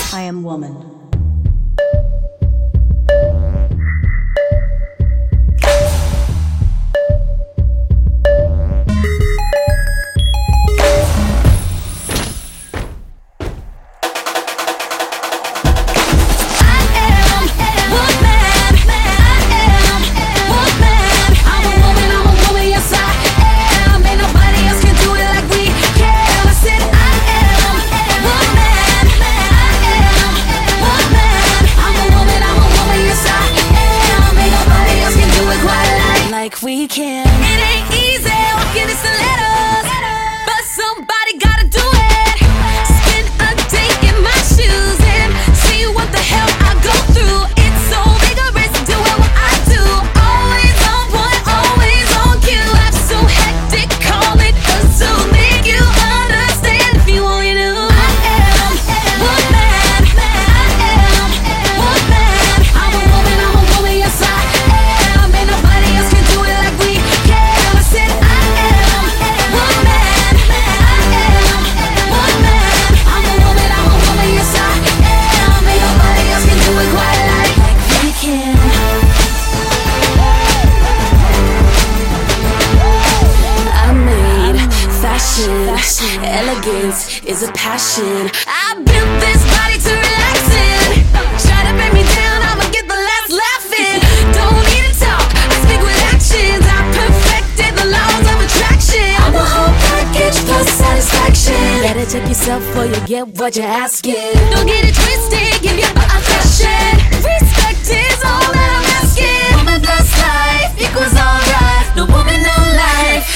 I am woman. We can. It ain't easy walking the stilettos, but somebody gotta do it. Spend a day in my shoes and see what the hell I go through. It's so vigorous doing what I do. Always on point, always on cue. Life's so hectic, call it a zoo. Make you understand if you only knew. I am woman. I am woman. I'm a woman, yes I am. Ain't nobody else can do it. Elegance is a passion. I built this body to relax in. Try to bring me down, I'ma get the last laughing. Don't need to talk, I speak with actions. I perfected the laws of attraction. I'm a whole package plus satisfaction. Better check yourself before you get what you're asking. Don't get it twisted, give your affection. Respect is all that I'm asking. Woman plus life equals alright. No woman, no life.